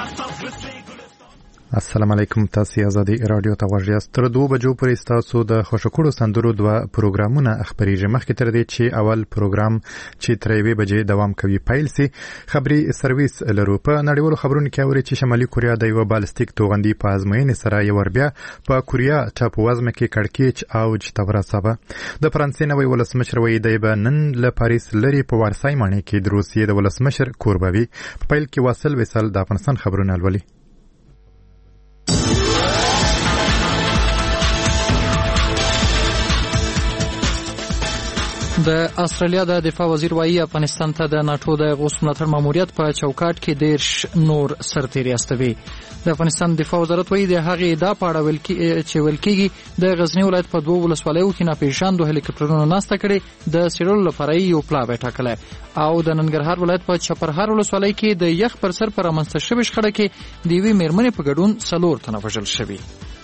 السلام علیکم. تاسو آزادي رادیو ته غوږ یاست. تر 2 بجو پورې تاسو د خوشکړو سندرو 2 پروګرامونه خبريږي. مخکې تر دې چې اول پروګرام چې تر 1 بجې دوام کوي پیل سي، خبري سرویس لرو. په نړیوالو خبرونو کې اوري چې شمالي کوریا د یو بالستیک توغندي په ازموینې سره یو وربیا په کوریا ټاپووزمه کې کړکېچ اوج ته ورساوه. د فرانسې نوی ولسمشر وایي دی به نن له پاریس لري په وارسای ماڼۍ کې د روسیې د ولسمشر کوربوي. په پیل کې واصل وصل د افغانستان خبرونه لولي. د استرالیا د دفاع وزیر وایي افغانستان ته د ناتو د غوث ملاتړ ماموریت په چوکاټ کې 10 نور سرتیري استوي. د افغانستان دفاع وزارت وایي د هغې دا پاړه چې ولکېږي د غزنی ولایت په 2 ولسوالیو کې ناپېژاندو هلیکاپټرونو ناسته کړې د سیرولو لپاره یو پلاوی ټاکلی او د ننګرهار ولایت په چپرهار ولسوالۍ کې د یخ پر سر پر رامنځته شوې شخړه کې د یوې مېرمنې په ګډون 4 تنه وژل شوي.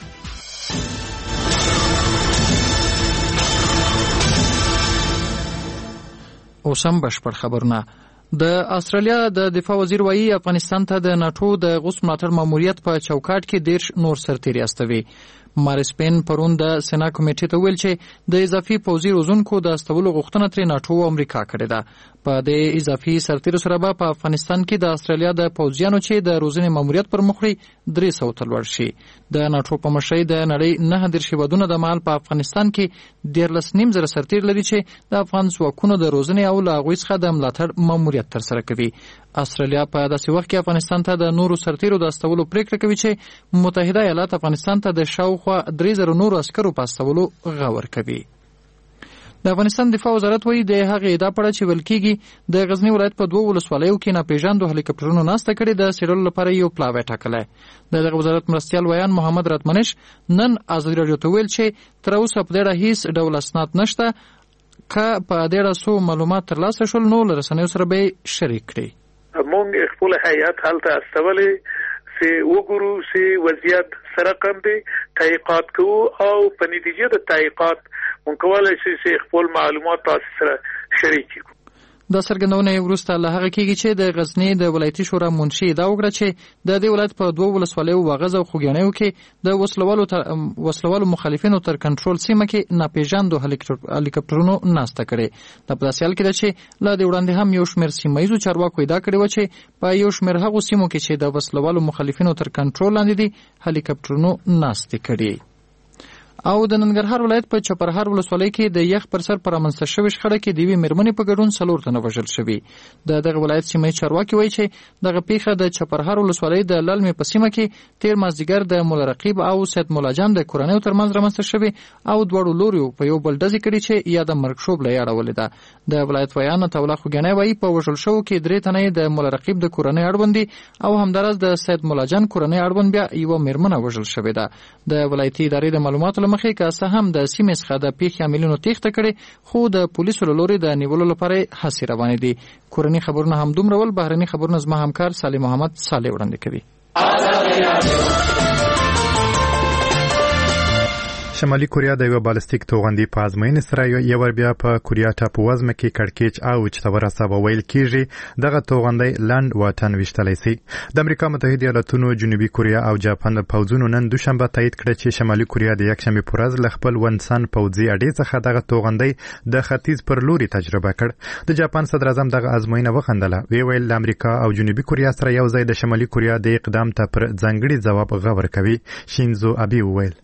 اوسم بشپړ خبرونه. د استرالیا د دفاع وزیر وایي افغانستان ته د ناتو د غوث ملاتړ ماموریت په چوکاټ کې 10 نور سرتیري استوي. مارسپین پرون د سنا کمیټې ته ویل چې د اضافي پوځي روزونکو د استولو غوښتنه ترې ناتو او امریکا کړې ده. په د اضافي سرتیرو سره به په افغانستان کې د استرالیا د پوځیانو چې د روزنې ماموریت پر مخ وړي 300 ته لوړ شي. د ناتو په مشرۍ د نړۍ 9 هیوادونه د مال په افغانستان کې 13.5 سرتیر لري چې د افغان ځواکونو د روزنې او له هغوی څخه د ملاتړ ماموریت ترسره کوي. استرالیا په داسې وخت کې افغانستان ته د نورو سرتیرو د استولو پریکړه کوي چې متحده ایالات افغانستان ته د شاوخوا 3000 نورو عسکرو په استولو غور کوي. د افغانستان دفاع وزارت وایي د هغې ادعا پړه چې ویل کېږي د غزنی ولایت په 2 ولسوالیو کې ناپېژاندو هلیکاپټرونو ناسته کړې د څېړلو لپاره یو پلاوی ټاکلی. د دغه وزارت مرستیال ویان محمد راتمنش نن ازادي راډیو ته ویل چې تر اوسه په دې اړه هیڅ ډول اسناد نشته. که په دې اړه څو معلومات ترلاسه شول نو له رسنیو سره به یې شریک کړي. موږ خپل هیئت هلته استولې چې وګورو چې وضعیت سره کوم دی، تحقیقات کوو او په نتیجه د تحقیقات مونږ کولای شو چې خپل معلومات تاسو سره شریک کړو. د څرګندونې وروسته له هغه کېږي چې د غزنی د ولایتي شورا منشي ادعا وکړه چې د دې ولایت په 2 ولسوالیو واغظ او خوږیاڼیو کې د وسلوالو مخالفینو تر کنټرول سیمه کې ناپېژاندو هلیکاپټرونو ناسته کړې. د په داسې حال کې ده چې له دې وړاندې هم یو شمېر سیمه ییزو چارواکو ادعا کړې وه چې په یو شمېر هغو سیمو کې چې د وسلوالو مخالفینو تر کنټرول لاندې دي هلیکاپټرونو ناستې کړې. او د ننګرهار ولایت په چپرهار ولسوالۍ کې د یخ پر سر پر رامنځته شوې شخړه کې د یوې مېرمنې په ګډون 4 تنه وژل شوي. د دغه ولایت سیمه چارواکي وایي چې دغه پیښه د چپرهار ولسوالۍ د للمې په سیمه کې تیر مازدیګر د مولا رقیب او سید مولا جان د کورنیو ترمنځ رامنځته شوې او دواړو لوریو په یو بل ډزې کړي چې یا د مرګ شوبله یې اړولې ده. د ولایت ویان عطاالله خوږیاڼی وایي په وژل شوو کې 3 تنه د مولا رقیب د کورنۍ اړوند دي او همداراز د سید مولا جان کورنۍ اړوند بیا یوه مېرمنه وژل شوې ده. د ولایتي ادارې د معلوماتو له مخې که څه هم د سیمې څخه د پیښې عاملینو تېښته کړې خو د پولیسو له لورې د نیولو لپاره هڅې روانې دي. کورني خبرونه همدومره ول. بهرني خبرونه زما همکار صالح محمد صالح وړاندې کوي. شمالي کوریا د یو بالستیک توغندي په ازموینې سره یو وربیا په کوریا ټاپووزمه کې کړکېچ اوج ته ورساوه. ویل کېږي دغه توغندی لنډ واټن ویشتلی سي. د امریکا متحده ایالاتونو، جنوبي کوریا او جاپان پوځونو نن دوشنبه تایید کړه چې شمالي کوریا د یکشنبې په ورځ له خپل ونسن پوځي اډې څخه دغه توغندی د ختیځ پر لوري تجربه کړ. د جاپان صدر اعظم دغه ازموینه وخندله. ویل د امریکا او جنوبي کوریا سره یو ځای د شمالي کوریا د اقدام ته پر ځانګړي ځواب غور کوي. شینزو ابي وویل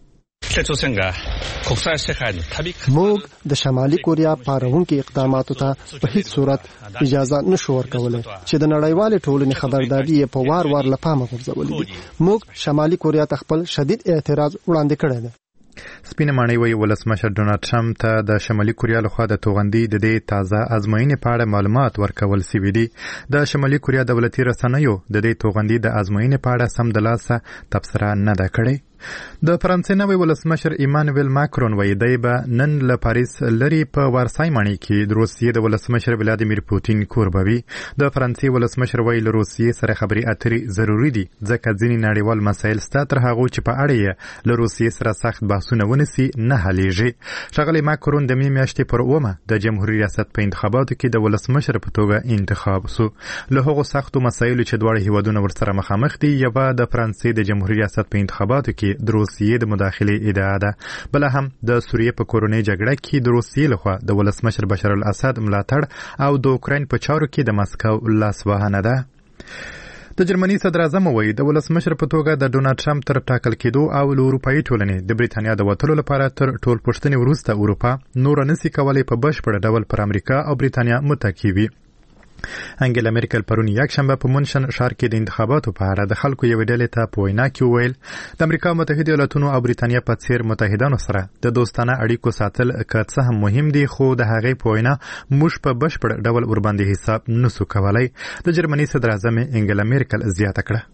موږ د شمالي کوریا پارونکو اقداماتو ته په هیڅ صورت اجازه نشو ورکولای چې د نړیوال ټولنې خبرداري په وار وار لپاره غورځولې دي. موږ شمالي کوریا ته خپل شدید اعتراض وړاندې کړی دی. سپینه ماڼۍ وایي ولسمشر ډونالډ ټرمپ ته د شمالي کوریا لخوا د توغندي د دې تازه ازموینې په اړه معلومات ورکول سوي دي. د شمالي کوریا دولتي رسنیو د دې توغندي د ازموینې په اړه سمدلاسه تبصره نه ده کړې. د فرانسې نوی ولسمشر ایمانویل ماکرون وایي دی به نن له پاریس لري په وارسای ماڼۍ کې د روسیې د ولسمشر ولادیمیر پوتین کور به وي. د فرانسې ولسمشر وایي له روسیې سره خبرې اترې ضروري دي ځکه ځینې نړیوال مسایل ستا تر هغو چې په اړه یې له روسیې سره سخت بحثونه ونیسي نه حلیږي. ښاغلی ماکرون د مې میاشتې پر 9 د جمهوریت ریاست په انتخاباتو کې د ولسمشر په توګه انتخاب سو. له هغو سختو مسایلو چې دواړه هیوادونه ورسره مخامخ دي یوه د فرانسې د جمهوریت ریاست په انتخاباتو کې د روسیې د مداخلې ادعا ده. بله هم د سوریې په کورنۍ جګړه کې د روسیې لخوا د ولسمشر بشار الاسد ملاتړ او د اوکراین په چارو کې د مسکو لاسوهنه ده. د جرمني صدر اعظم وایي د ولسمشر په توګه د ډونالډ ټرمپ تر ټاکل کېدو او له اروپایي ټولنې د بریتانیا د وتلو لپاره تر ټول پوښتنې وروسته اروپا نور نسي کولای په بشپړ ډول پر امریکا او بریتانیا متکی وي. انګیلا میرکل پرون یکشنبه په مونشن ښار کې د انتخاباتو په اړه د خلکو یوې ډلې ته په وینا کې وویل د امریکا متحده ایالاتونو او بریتانیا په څیر متحدانو سره د دوستانه اړیکو ساتل که څه هم مهم دي خو د هغې په وینا موږ په بشپړ ډول ورباندې حساب نسو کولی. د جرمني صدر اعظم انګیلا میرکل زیاته کړه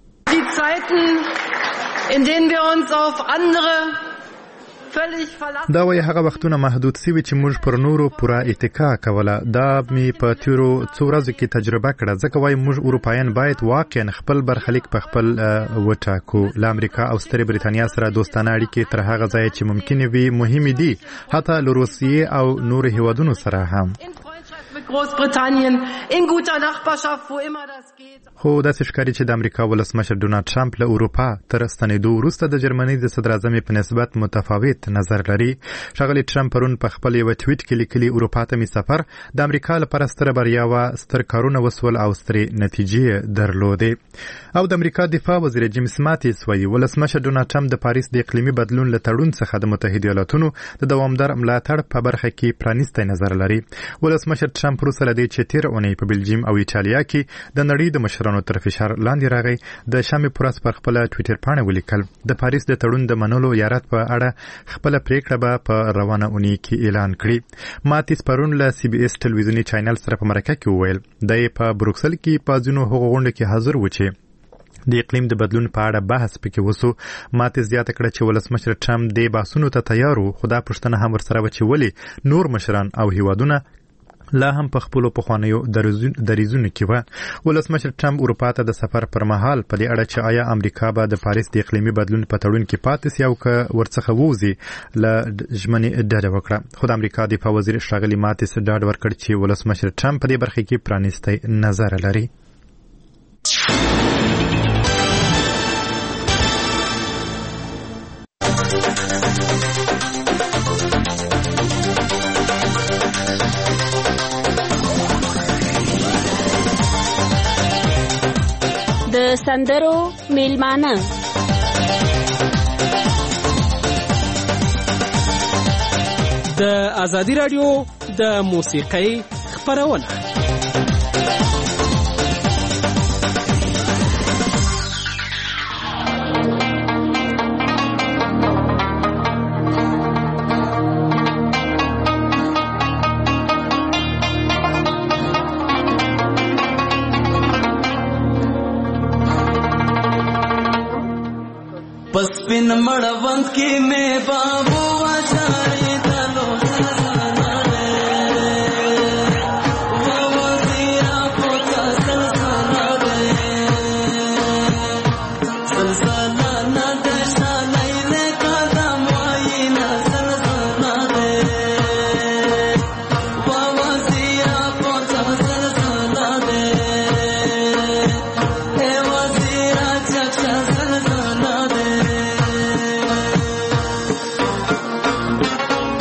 دا وایي هغه وختونه محدود سوي چې موږ پر نورو پوره اتکا کوله. دا مې په تیرو څو ورځو کې تجربه کړه ځکه وایي موږ اروپایان باید واقعا خپل برخلیک په خپل وټاکو. له امریکا او سترې بریتانیا سره دوستانه اړیکې تر هغه ځایه چې ممکن وي مهمې دي حتی له روسیې او نورو هیوادونو سره هم. خو داسې ښکاري چې د امریکا ولسمشر ډونالډ ټرمپ له اروپا تر ستنېدو وروسته د جرمني د صدر اعظم په نسبت متفاوت نظر لري. ښاغلی ټرمپ پرون په خپل یو ټویټ کې لیکلي اروپا ته مې سفر د امریکا لپاره ستره بریا وه، ستر کارونه وسول او سترې نتیجې درلودې. او د امریکا دفاع وزیر جیمز ماتیس وایي ولسمشر ډونالډ ټرمپ د پاریس د اقلیمي بدلون له تړون څخه د متحده ایالاتونو د دوامدار ملاتړ په برخه کې پرانیستی نظر لري. ولسمشر ټرمپ وروسته له دې چې تېره اونۍ په بلجیم او ایټالیا کې د نړۍ د مشرانو تر فشار لاندې راغی د شنبې په ورځ پر خپله ټویټر پاڼه ولیکل د پاریس د تړون د منلو یا رد په اړه خپله پریکړه به په روانه اونۍ کې اعلان کړي. ماتیس پرون له سی بي اس ټلویزیوني چینل سره په مرکه کې وویل دی په بروکسل کې په ځینو هغو غونډو کې حاضر و چې د اقلیم د بدلون په اړه بحث پکې وسو. ماتیس زیاته کړه چې ولسمشر ټرمپ د بحثونو ته تیار و خو دا پوښتنه هم ورسره وه چې ولې نور مشران او هیوادونه لا هم په خپلو پخوانیو دریځونو کې وه. ولسمشر ټرمپ اروپا ته د سفر پر مهال په دې اړه چې آیا امریکا به د پاریس د اقلیمي بدلون په تړون کې پاتې سي او که ورڅخه ووځي له ژمنې ډډه وکړه. خو د امریکا دفاع وزیر ښاغلی ماتیس ډاډ ورکړ چې ولسمشر ټرمپ په دې برخه کې پرانیستی نظر لري. د سندرو میلمانه د ازادي رادیو د موسیقۍ خپرونه. पस्पिन मड़वंत की में बाबू वाचारी तलो सजना रे वो वजीरा पोता सजना रे सलसला न दशा नैले कदम आई न सजना रे वो वजीरा पोता सजना रे हे वजीरा चक्षा सजना रे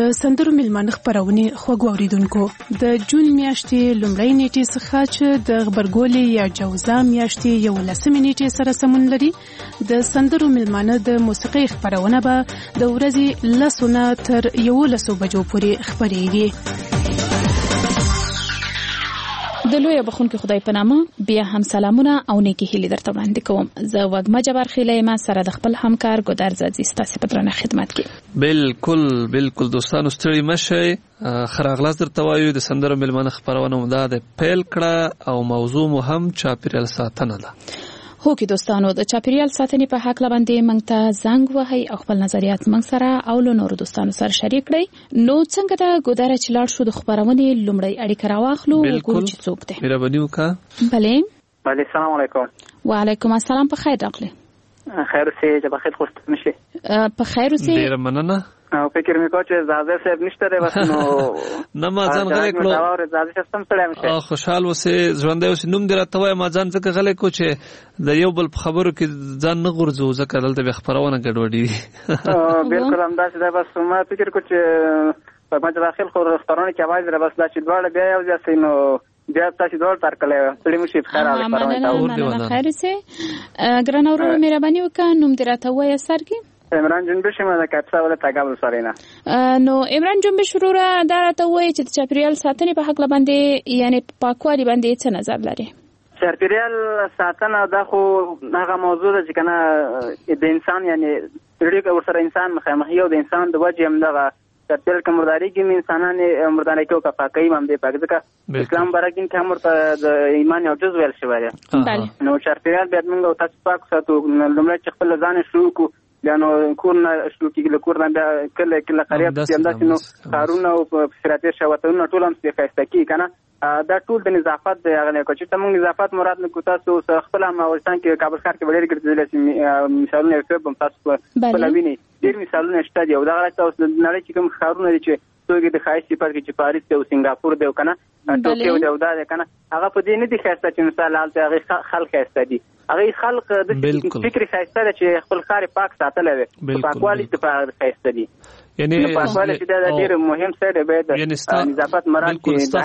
د سندرو ملمانه خبرونه خوږ اوریدونکو د جون میاشتې لومړۍ نیټې څخه چې د غبرګولې یا جوزا میاشتې 11 نیټې سره سمون لري د سندرو ملمانه د موسیقي خبرونه به د ورځې 10 تر 11 بجو پورې خبرېږي. د لوی بخونکو خدای په نامه بیا هم سلامونه او نیکی هیلې درته وړاندې کوم. زه وګما جبار خیلې ما سره د خپل همکار ګودر زادي ستاسو په درنه خدمت کې. بالکل دوستانو ستړي مشه خراغلاس درته وایو د سندرو ملمنه خبرونه مو د پیل کړه او موضوع مو هم چاپیریال ساتنه ده. هو کې دوستانو د چاپیریال ساتنې په حق لبندې موږ ته زنګ وهي او خپل نظریات موږ سره او له نورو دوستانو سره شریک کړئ. نو څنګه دا ګودره چې لاړ شو د خبرونې لومړی اړیکه راواخلو وګورو چې څوک دی. مهرباني وکړه. بله السلام علیکم. وعلیکم السلام. په خیر راغلی. خیر اوسئ چې په خیر خوشته نشئ. په خیر اوسئ. ډیر مننه. او فکر مې کوم چې زاده صاحب نشته دی بس نو نه ما ځان غلې کړو. دا اور زاده سم سره مشه. خوشحال اوسئ ژوند اوسئ نوم دې راته وای ما ځان څخه غلې کو چې د یو بل خبرو کې ځان نه غورځو ځکه دلته به خبرونه ګډوډي. بالکل همداسې ده بس ما فکر کو چې په مجه داخل خو خبرونه کې आवाज را بس دا چې دواړه بیا یو ځای نو بیا تاسو ډول تر کله سړي مشي بخیر علي خبرونه ته خیر سي ګران اورو مهرباني وکړه نوم دې راته وای سرګي. عمران جنبش ما د کاپسا ول تاګابل سرینا. نو عمران جنبش وروره دا راته وای چې چاپیریال ساتنې په حق لبندې یعنی پاکوالي باندې څه نظر لري؟ چاپیریال ساتنه دا خو هغه موضوع ده چې کنه د انسان یعنی ډېر ورسره انسان مخامخ یو د انسان د وجه هم دغه چاپیریال کومرداري کې انسانان مردانه کې او پاکي هم دې پاک ځکه اسلام برکین کې امرته د ایمان یو جز ویل شوی دی. نو چاپیریال باید موږ تاسو پاک ساتو لمړی چې خپل ځان شروع کو لانه کورنا شروع کیږي کورنا بیا کله قریب چې نو کارونه او فسراتي شوتونه ټول هم څه کی کنه دا ټول د نظافت د هغه کو چې تمون نظافت مراد نه کو تاسو خپل ما ولستان کې کابل ښار کې ډېر ګرځېدل مثالونه یو تاسو په لوینه ډېر مثالونه شته دی او دا راځي تاسو نړۍ کې کوم ښارونه دي چې توګه د خایستی پر کې چې پاریس او سنگاپور دی کنه ټوکیو دی او دا کنه هغه په دې نه دي خاصه چې مثال حالت هغه خلک خاصه دي هغه خلک د فکر خاصه چې خپل ښار پاک ساتل وي پاکوالي ته خاصه دي یعنی پاکوالي چې دا ډېر مهم څه دی به نظافت مراد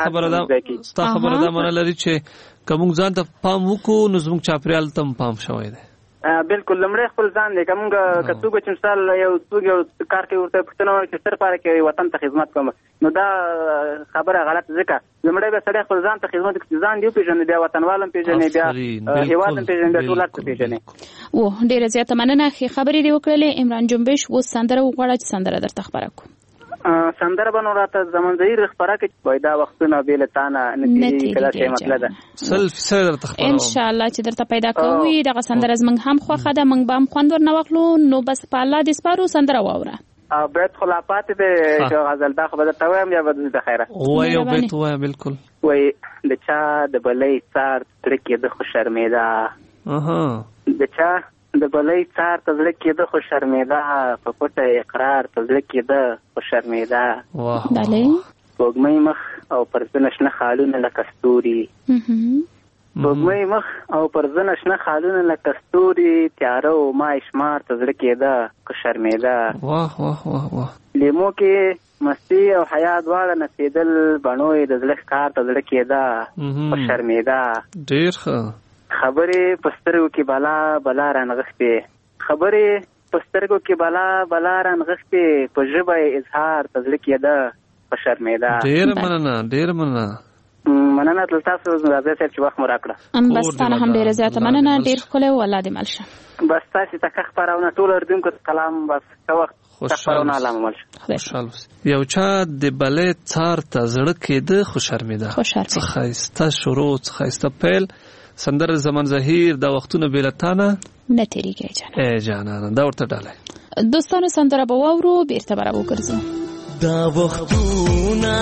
کې ستا خبره دا معنی لري چې کوم ځان ته پام وکړو نو زموږ چاپیریال تم پام شوی دی. بالکل لمړی خپل ځان دی کومګه کڅوګه چې مثال یو څوګه کار کوي ورته پښتنه چې سر پاره کې وطن ته خدمت کوم نو دا خبره غلط ځکه لمړی به سړی خپل ځان ته خدمت کوي ځان دی پیژنې بیا وطنوالم پیژنې بیا هیوادم پیژنې بیا ټول څه پیژنې. و ډیره زیاته مننه خبرې دی وکړلې عمران جنبش و سندره وغواړه چې سندره درته خبره کو سندره بنو راته زمون زهیر خبره کې وای دا وختونه بیل تانه نتیجه کله څه مطلب ده سلف سره درته خبره ان شاء الله چې درته پیدا کوي دغه سندره زمنګ هم خوخه ده منګ بام خوندور نه وخلو نو بس په الله دې سپارو سندره واوره بیت خلافات دې غزل دا خبره ته وایم یا بده د خیره وای او بیت وای بالکل وای د چا د بلې څار تر کې د خو شرمېدا د چا د بلې څار ته زړه کې د خو شرمېدا په پټه اقرار ته زړه کې د خو شرمېدا بله وګمې مخ او پر نشنه خالونه لکه ستوري وګمې مخ او پر نشنه خالونه لکه ستوري تیاره او ما شمار ته زړه کې د خو شرمېدا واه واه واه واه لیمو کې مستی او حیا دواړه نسیدل بڼوي د زړه کار ته زړه کې د خو شرمېدا. ډېر ښه خبرې پسترګو کې بلا رانغښتې خبرې پسترګو کې بلا رانغښتې په ژبه اظهار تزړه کېده په شرمېدا. ډېر مننه تاسو راځئ چې وخت مو راکړه بس تاسو هم ډېر زیاته مننه ډېر ښکلی والله دې مل شه بس تاسو ته خبرونه ټول اردوونکو کلام بس څه وخت خبرونه علامه مل شه خوشاله یو چا د بلې څار ته زړه کېده خو شرمېدا څه ښایسته شروع څه ښایسته پیل سندر زمان زهیر دا وختونه بیلتانه نه تیریږي جانانه دا ورته ډاله دوستانو سندره به واورو بیرته به راوګرځو دا وختونه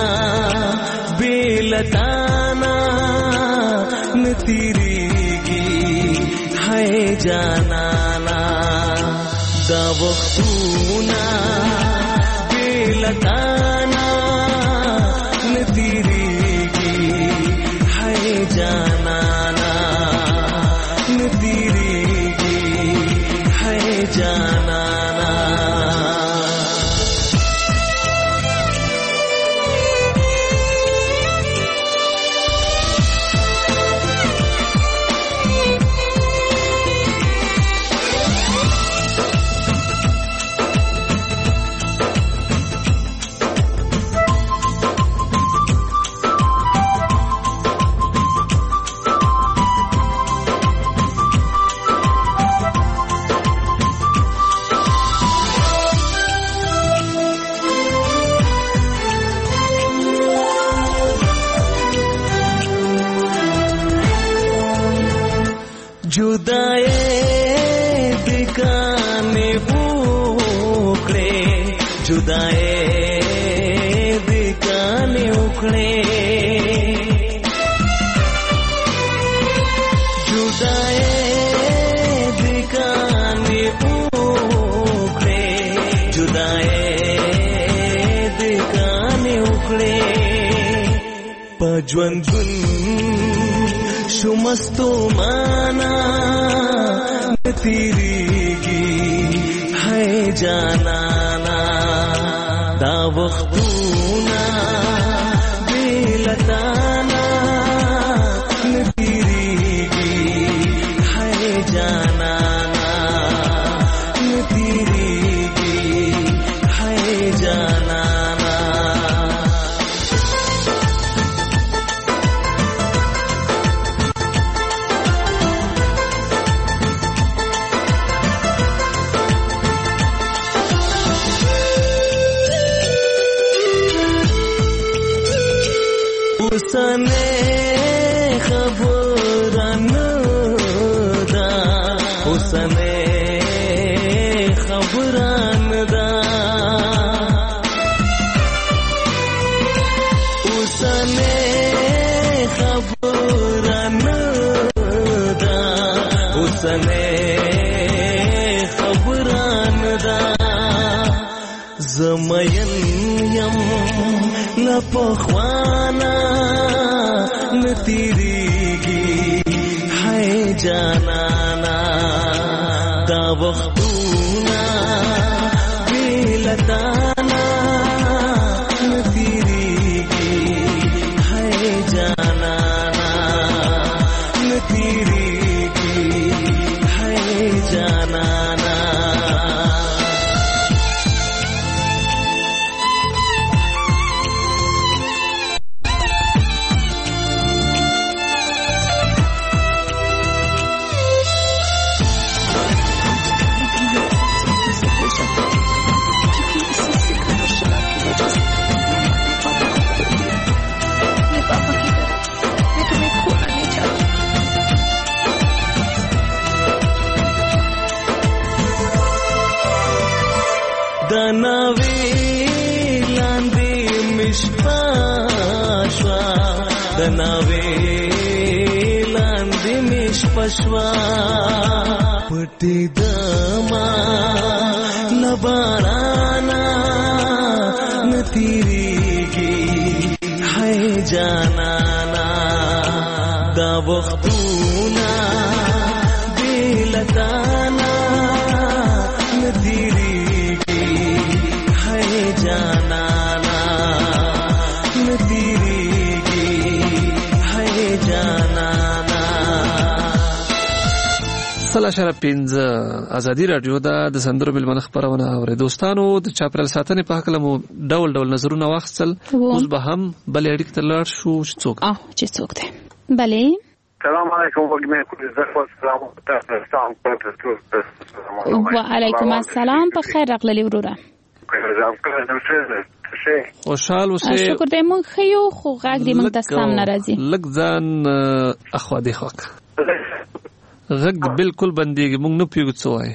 بیلتانه نه تیریږي هاي جانانا دا وختونه بیلتانه نه تیریږي هاي جانانا جدائے دکانے بوکڑے جدائے دکانے اکھڑے جدائے دکانے بوکڑے جدائے دکانے اکھڑے پجوندن شمستو مانا تیریگی ہے جانانا دا وختونا بیلتانا تیریگی ہے جانانا تیریگی ہے جانانا حسنے خبران دا حسنے خبران دا حسنے خبران دا حسنے خبران دا زمین یم لپخوانا نتیریگی ہے جانانا دا وختونا بیلتانا نتیریگی ہے جانانا نتیریگی ہے جانانا دناوی لاندې مشپاشوا دناوی لاندې مشپاشوا پټي دما لبارانا نتیریږي ہے جانانا دا وختونا بیلتانا نتیریږي جانانا نتیریگی ہے جانانا. سلا شرف پینز ازادي رادیو د سندرو ملمنه خبرونه اوري دوستانو د چاپرل ساتنې په حق لمو ډول ډول نظرونه واخصل اوس به هم بل اړیک تلار شو څوک چې څوک دی بله السلام علیکم وګمه کوم زړه سلام تاسو وعلیکم السلام په خیر راغلی وروره خوشحال اوسې شکر دې مونږ خيو خو غاګ دې مونږ د سم ناراضي لګ ځان اخوا دې خوک غږ بالکل بنديږي مونږ نه پیږو څه وایي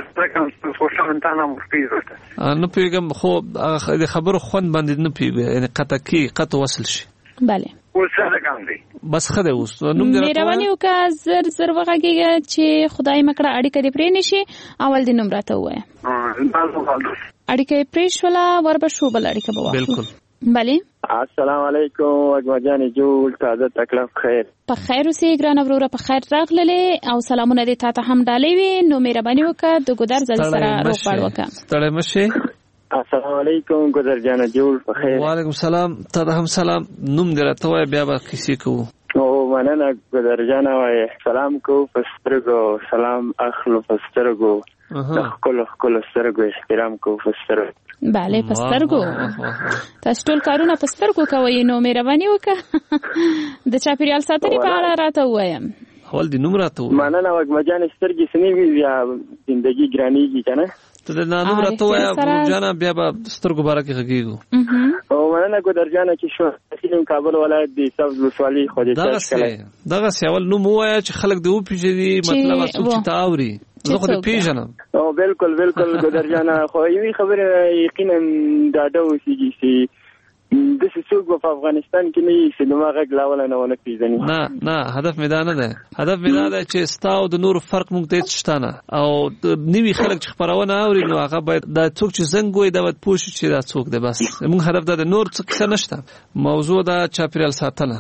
نه پیږم خو د خبرو خوند باندې نه پیږي یعنی قطع وصل شي bale بس خده اوس نوم دې مهرباني وکړه زر وغږیږه چې خدای مکړه اړیکه دې پرې نشي اول دې نوم راته وایه اړیکه پرې شولا وربشو بل اړیکه بوا بالکل bale السلام علیکم وګمجانې جوړ تازه تکلیف خیر په خیر اوسې ګران وروره په خیر راغللې او سلامونه دې تاسو هم ډالې وي نو مهرباني وکړه د ګودر زل سره روغبړ وکړه ستړی مشه السلام علیکم ګودر جان جوړ په خیر وعلیکم السلام ته هم سلام نوم دې راته وای بیا به کیسې کوو او مننه ګودر جان وای سلام کو پسترګو سلام اخلو پسترګو خپل سترګو احترام کو پسترګو bale پسترګو تاسو ټول کارونه پسترګو کوي نو مهرباني وکړه د چاپیریال ساتنې په اړه راته وایم اول دې نوم راته مننه وګمجان سترګې سنې وی بیا زندگی ګرانیږي کنه ته د نانو راته وایا جانا بیا به سترګو باره کې غږیږو او مننه ګودر جانه چې شو فلم کابل ولایت دی سبز ولسوالي خو دې دغه سیاول نو مو وایا چې خلک دې وپېژني مطلب څوک چې تاوري زه خو دې پیژنم او بالکل ګودر جانه خو یوې خبره یقینا ډاډه اوسېږي چې داسې څوک په افغانستان کې نه وي چې زما غږ لا وله نه ونه پېژني. نه هدف مې دا نه دی. هدف مې دا دی چې ستا او د نورو فرق موږ ته هېڅ شته نه او نوي خلک چې خپرونه اوري نو هغه باید دا څوک چې زنګ وایي دا باید پوه شي چې دا څوک دی. بس موږ هدف دا دی، نور څه کیسه نشته. موضوع دا چاپېریال ساتنه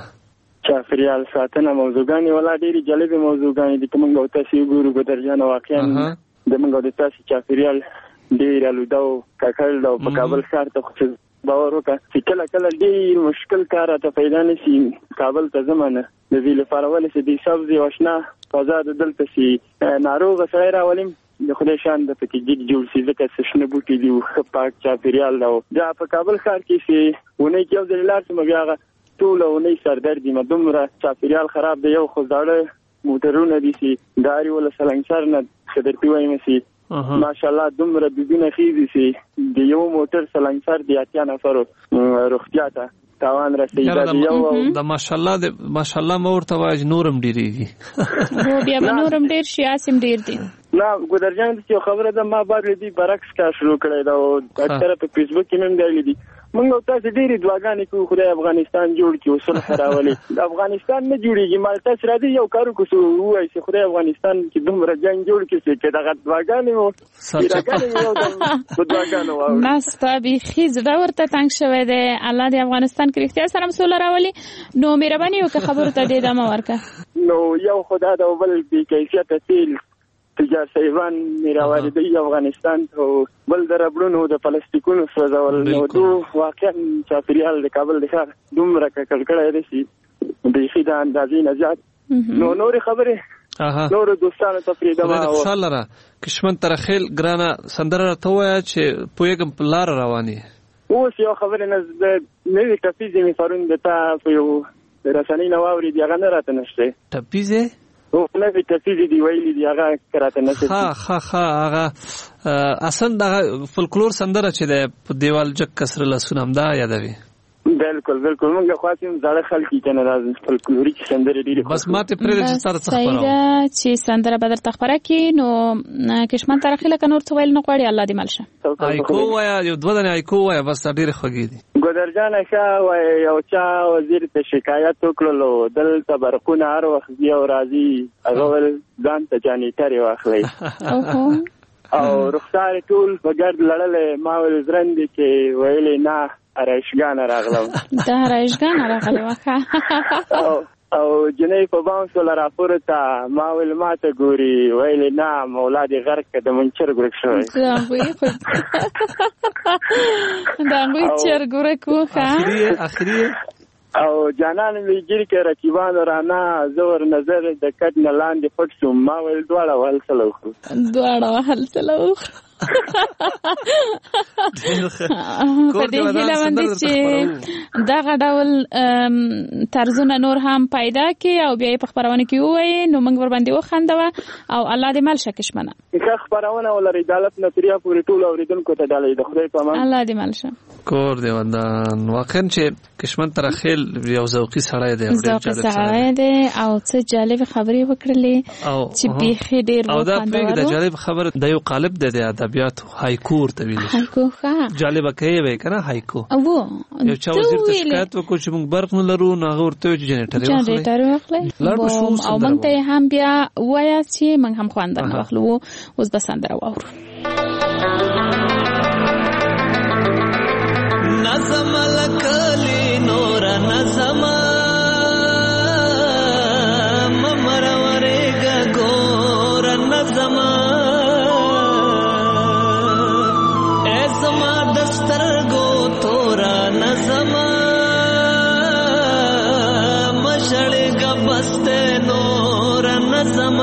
موضوعګانې ولا ډېرې جالبې موضوعګانې دي که موږ او تاسې وګورو ګودر جانه واقعا د موږ او د تاسې چاپېریال ډېر آلوده او ککړ ده او په کابل ښار ته خو باور وکړه چې کله ډېر مشکل کار راته پیدا نه شي کابل ته ځم نه د دې لپاره ولې چې د سبزي او شنه فضا د دلته شي ناروغه سړی راولم د خدای شان د پکې جګ جوړ شي ځکه چې شنه بوټي دي او ښه پاک چاپېریال ده. دا په کابل ښار کې چې اونۍ کې یو ځل لاړ شم بیا هغه ټوله اونۍ سردرد دي دومره چاپېریال خراب دی. یو خو زاړه موټرونه دي چې داري ولا سلنګسر نه ښه درته وایم چې ماشاءالله دومره دودونه خېږي چې د یو موټر سلنګسر د 80 نفرو روغتیا ته تاوان رسېږي. د ماشاءالله مو ورته وایي نورم ډېرېږي بیا به نورم ډېر شي اسیم ډېر دي. نه ګودر جان چې خبره ده ما بعد دې برعکس کا شروع کړی دا او اکثره په فیسبوک کې مې دی لیدي. موږ تاسو ډېری دعاګانې کوو خدای افغانستان جوړ کړي او صلح راولي. افغانستان نه جوړیږي مال تاسو را دي یو کارو کوو وایي چې خدای افغانستان کې دومره جنگ جوړ کړي چې دغه دعاګانې وو په دعاګانو وو ناستا بيخي زړه ورته تنگ شوی دی. الله دې افغانستان کې رښتیا سره صلح راولي. نو مهرباني وکړه خبرو ته دې دمه ورکړه. نو یو خدای دا بل بي کیفیت تیل تجار سیوان میراواردی افغانستان او بل دربلونو د پلاستیکونو سوځول نو دوه واقعا چاپېریال د کابل د ښار دومره ککړ دی چې بیخي د اندازې نه زیات نو نورې خبرې نورو دوستانو ته پرېږدم. خوشحاله را کشمن ترخیل ګرانه سندره راته ووایه چې پوهېږم په لاره روان یې. اوس یو خبرې نه د نوې ټپیزې مې پرون د تا په یو رسنۍ نه واورېدې هغه نه راته نشته. ټپیزې نوې ټپیزې دي ویلي دي هغه راته نشته. هغه اصلا دغه فولکلور سندره چې دی په دیوال جګ کسره لاسونه همدا یادوي. بالکل موږ خواستیم زاړه خلک چې نه راځي فولکلوري سندرې ډېرې بس ماته پرې چې سره څه خبره چې سندره به درته خبره کړي نو کشمن ترخیله که نور څه ویل نه غواړي الله دې مل شه. ایکو وایه یو دوه دانې ایکو وایه بس ډېرې خوږې دي. ګودر جانه ښه وایه یو چا وزیر ته شکایت وکړلو دلته برقونه هر وخت ځي او راځي هغه ول ځان ته جانیټرې واخلئ او رخسار ټول په ګرد لړلې ما ویل زرندې چې ویلې نه ارایشګانه راغلم. دا ارایشګانه راغله وکړه او جنۍ په باندې سره راپورته ته ما ویل ما ته ګوري ویلې نه مولا دې غرق کړه د منچر ګورک شوی دا منچر ګورک وکړه اخري او جانان مې ګیر کې رقیبانو رانا زور نظر د کټ نه لاندې پټ شوم ما ویل دواړه وهل سلو په دې هیله باندې چې دغه ډول طرزونه نور هم پیدا کړي او بیا یې په خپرونه کې ووایي نو موږ ورباندې وخندوه او الله دې مل شه کشمنه. ښه خپرونه ولرئ د حالت نه تریا پورې ټولو اورېدونکو ته ډالۍ د خدای په امان. الله دې مل شه کور دې ودان. واقعا چې کشمن ترخیل یو ذوقي سړی دی او څه جالب خبرې وکړلې چې بیخي ډېر او دا پرېږده جالب خبر د یو قالب دی د ادبیاتو هایکو ورته ویل هایکو ښه جالبه کوي وای کنه هایکو یو چا وزیر ته شکایت وکړو چې موږ برق نه لرو نو هغه ورته چې جنریټر واخلئ او موږ ته هم بیا وایي چې موږ هم خواندنه واخلو. اوس به سندره واورو. نظم لکلی نور نظم ممرورېږه ګور نظم زما دسترګو تورا نظم مشړېږه بسته نور نظم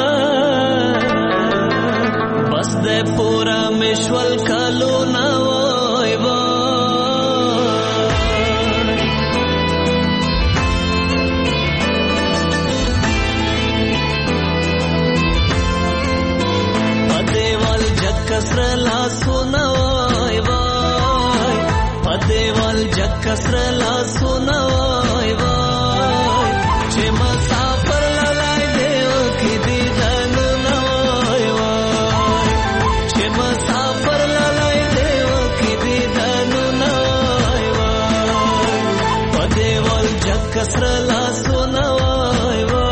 بس دې پورا مشول کالو نه وای دیوال جک کسر لاسونه وای وای په دیوال جگ کسر لاسونه وای وای چې مسافر لای دیو کې دی دنونه وای وای چې مسافر لای دیو کې دی دنونه وای وای په دیوال جگ کسر لاسونه وای وای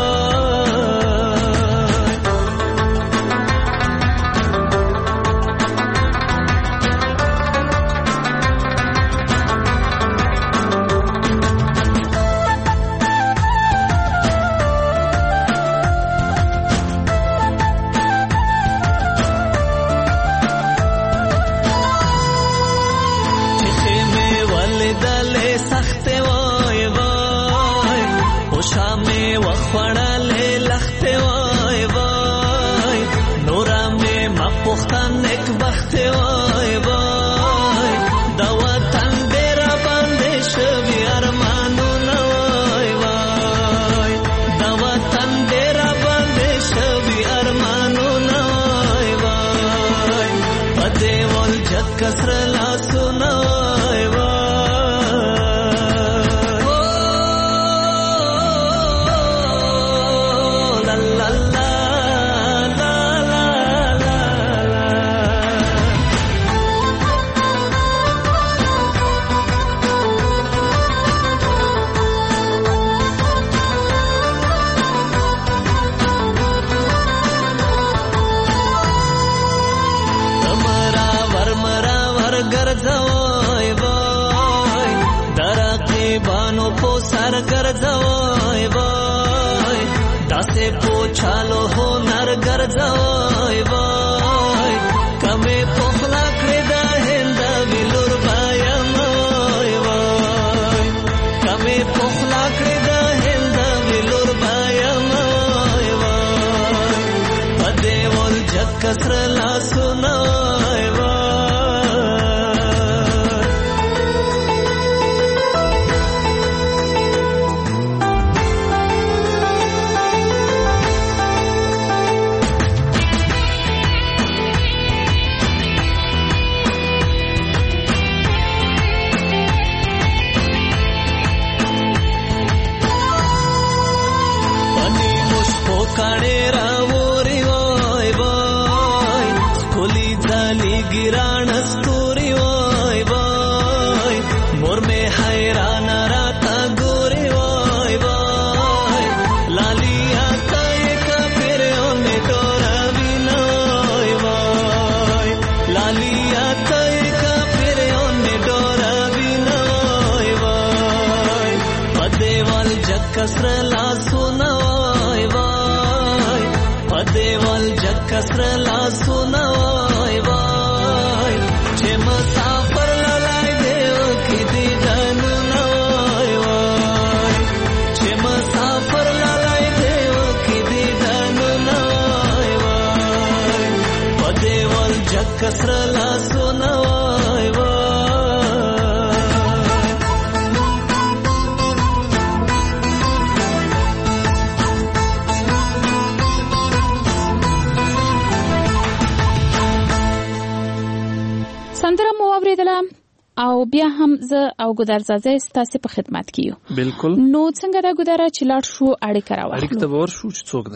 او بیا هم زه او ګودرزاده ستاسو په خدمت کې یو. بالکل. نو څنګه دا ګودره چې لاړ شو اړیکه راوړو. اړیکه ته ور شو چې څوک ده؟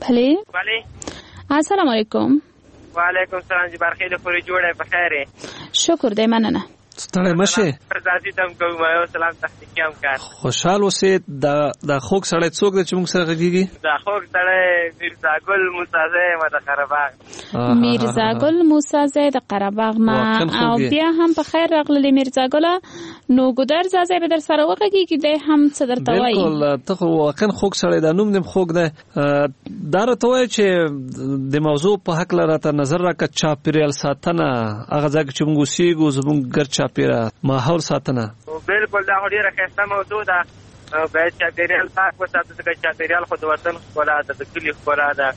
بله. السلام علیکم. وعلیکم السلام جی برخیل خوري جوړه بخیره. شکر دې مننه. ستړی مشه. پرځاتي تم کوم یو سلام تحقیقام کار. خوشحال اوسې د خوګ سړی څوک د چې موږ سره غږیږي؟ د خوګ سړی میرزا ګل موسی زه د قرهباغ. میرزا ګل موسی زه د قرهباغ ما او بیا هم په خیر راغلی میرزا ګل. نو ګودر زازه به در سره وغږیږي د هم څه درته وایي. بالکل ته خو واقعا خوګ سړی د نوم دم خوګ ده. دا راته وایي چې د موضوع په حق لراته نظر راکړه چاپیریال ساتنه هغه ځکه چې موږ اوسېږو زموږ ګر چاپیریال ماحول ساتنه. بالکل دا ډیره ښه موضوع ده. باید چاپیریال پاک وساتو ځکه چاپیریال خو د وطن ښکلا ده، د کلي ښکلا ده،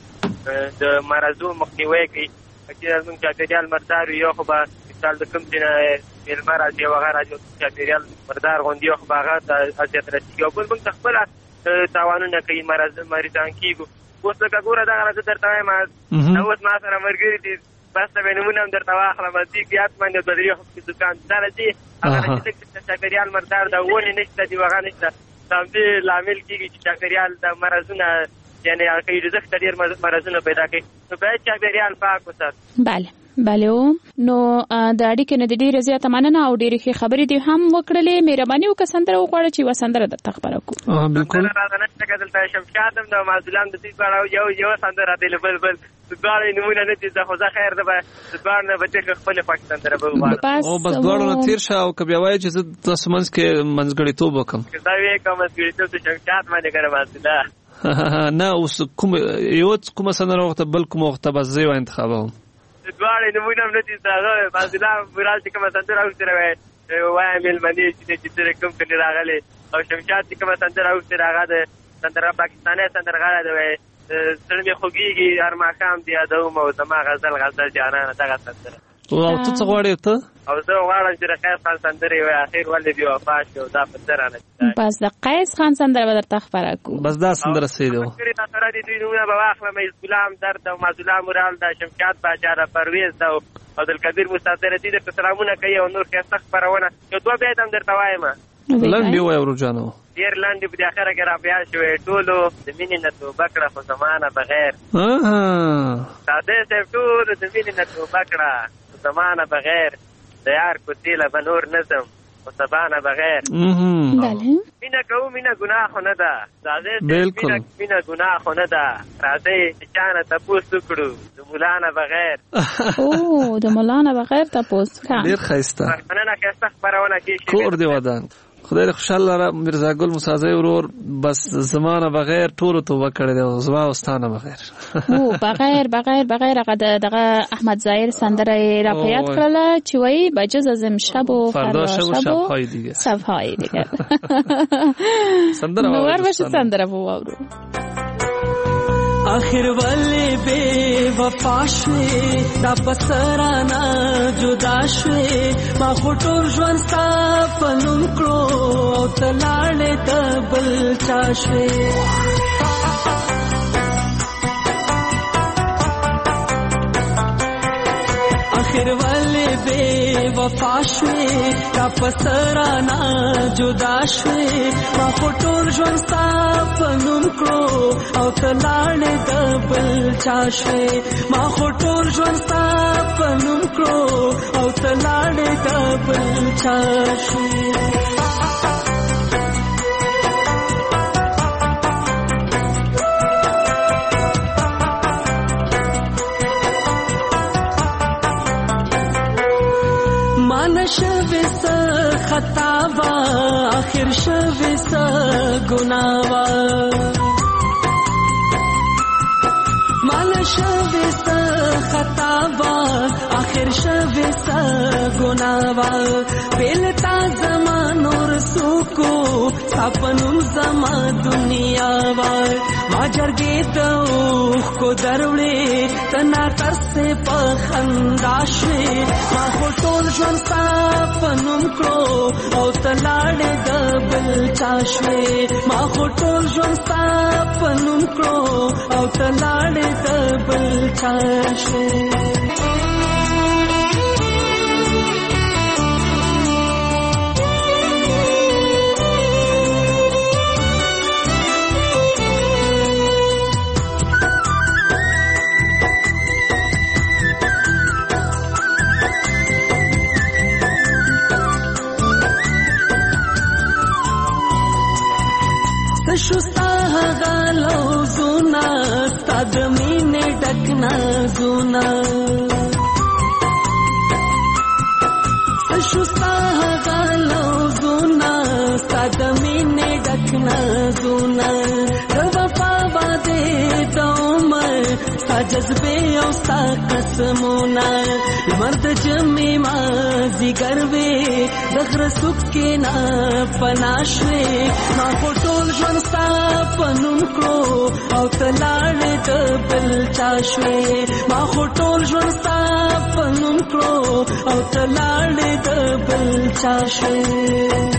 د مرضو مخنیوی کوي. چې زموږ چاپیریال مردار وي یو خو به مثال د کوم ځای نه میلمه راځي او هغه راځي چاپیریال مردار غوندي یو خو به هغه ته اذیت رسېږي او بل موږ ته خپله تاوانونه کوي، مریضان کېږو. اوس لکه ګوره دغه زه درته وایم اوس ما سره ملګري دي بس به نمونه هم درته واخلم دې کې حتما د بدري خو دکان دار دي هغه چې چاپیریال مردار د ونې نشته دی وغه نشته د دې لامل کېږي چې چاپیریال د مرزونه یعنی هغه رزق ډیر مرزونه پیدا کوي نو باید چاپیریال پاک وساتو. بله نو د اړیکې نه د ډیره زیاته مننه او ډیرې ښې خبرې دې هم وکړلې. مهرباني وکړه سندره وغواړه چې یوه سندره درته خپره کړو. بالکل راځه دلته شمشاد هم د معزولان د دوی دواړه یو سندره دی له بل دواړه نمونه نه دي خو زه خیر ده به دواړه نه به دې خپلې خوښې سندره به وغواړم او بس دواړو نه تېر شه او که بیا وایې چې زه تاسو منځ کې منځګړیتوب وکړم که دا ویې کوم منځګړیتوب د شمشاد باندې ګره معزوله نه اوس کومه سندره وخته بل کومه وخته بس زه یو انتخابوم دواړې نمونه هم نه دي هغه معزوله مرال چې کومه سندره اوسره وایم مېلمنې چې ته کوم کلي راغلې او شمشاد چې کومه سندره اوسره هغه د سندره پاکستاني سندرغاړی دی زړه مې خوږېږي هر ماښام دې یادوم او زما غزل جانانه دغه سندره. او ته څه غواړې ته؟ او زه غواړم چې د قیس خان سندرې وایي اخر ولې بې وفا شو دا په څه رانه بس د قیس خان سندره به درته خپره کړو. بس دا سندره صحیح ده سره دې دوی نومونه به واخلم غلام درد او معزوله مرال د شمشاد باچا د پرویز ده او عبدالقدیر مستعصر دې درته سلامونه کوي او نور ښایسته خپرونه یو دوه بیت هم درته وایم لنډ یې وایه ورجانو ډېر لنډ په دې اخره کې رابیا شوې ټولو د مینې نه توبه کړه خو زمانه بغیر ساده صاحب ټولو د مینې نه توبه کړه خو زمانه بغیر د یار کوڅې له به نور نظم خو سبا نه بغیر مینه کوو مینه ګناه خو نه ده ساده صاحب مینه ګناه خو نه ده راځئ چې چا نه تپوس وکړو د ملا نه بغیر او د ملا نه بغیر تپوس ډېر ښایسته مننه ښایسته خپرونه کېږي کور دې ودان خدای دې خوشحال لره میرزا ګل موسازی ورور بس زمانه بغیر ټولو توبه کړې ده زما او ستا نه بغیر او بغیر هغه دغه احمد ظاهر سندره یې را په یاد کړله چې وایي بجز ازم شب و فردا شبهای دیگه سندره ورشه سندره وواورو. آخر والے بے وفا شوی دا پسرانا جدا شوی ما خطور جوان ستا پنم کرو او تلاړې د بل چا شوی آخر والے بے وفا شوی دا پسرانا جدا شوی ما خطور جوان ستا پنم کرو او تلاړې د بل چا شوی ما خطور جوان ستا پنم کرو او تلاړې د بل چا شوی شوی سا خطاوا آخر شوی سا گناوا مال شوی سا خطاوا آخر شوی سا گناوا بیلتا زمان اور سوکو سپنم زما دنیا وار ما جرګې دوخ کو دروړې تنا ترسه په خندا شوي ما ټول ژوند ستا پنوم کړو او تلاړې د بل چا شوي ما ټول ژوند ستا پنوم کړو او تلاړې د بل چا شوي شستا غالو زونا ستاد مینه ډکنا زونا شستا غالو زونا ستاد مینه ډکنا زونا روا پاوا دې دومر ستا جذبه او ستا قسمونه مرد جمع ما زیګر وې دغره سوک کې نه پناشوي ما ټول ژوند ستا پنوم کړو او تلاړې د بل چا شوي ما ټول ژوند ستا پنوم کړو او تلاړې د بل چا شوي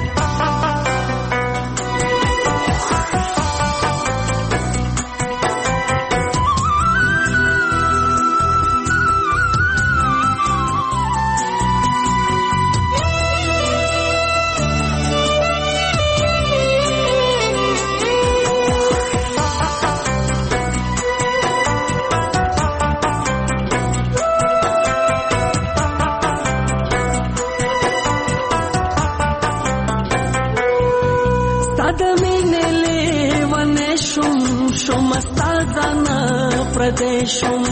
پردیشم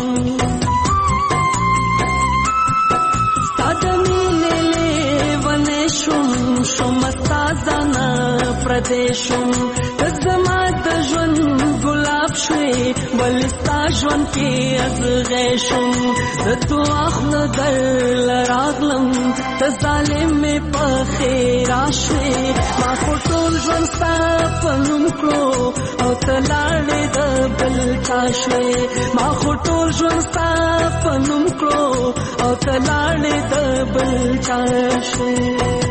ستادمینه لیونشم شم استازانا پردیشم تزما د ژوند ګلاب شوي ولستا ژوند کې ازغېشم زه تو اخله در راغلم ته ظالم مې په خیرا شوې ما خو ټول ژوند ستا په نوم کړو او ته لاړې د بل چا شوې ما خو ټول ژوند ستا په نوم کړو او ته لاړې د بل چا شوې